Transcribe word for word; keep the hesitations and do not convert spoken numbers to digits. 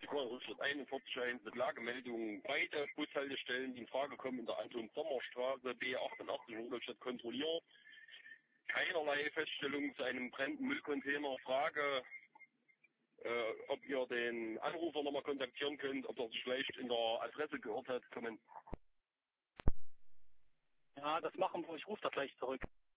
einundvierzig eins mit Lagemeldung. Beide Bushaltestellen, die in Frage kommen, in der Anton-Sommer-Straße B achtundachtzig in Rudolstadt kontrolliert. Keinerlei Feststellung zu einem brennenden Müllcontainer. Frage, äh, ob ihr den Anrufer nochmal kontaktieren könnt, ob er sich vielleicht in der Adresse gehört hat. Kommen. Ja, das machen wir. Ich rufe da gleich zurück.